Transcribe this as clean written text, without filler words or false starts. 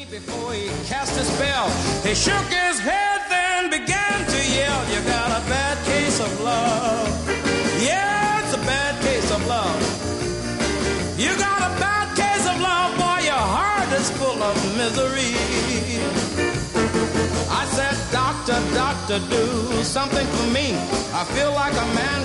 Before he cast a spell, he shook his head, then began to yell, you got a bad case of love. Yeah, it's a bad case of love. You got a bad case of love, boy, your heart is full of misery. I said, doctor, doctor, do something for me. I feel like a man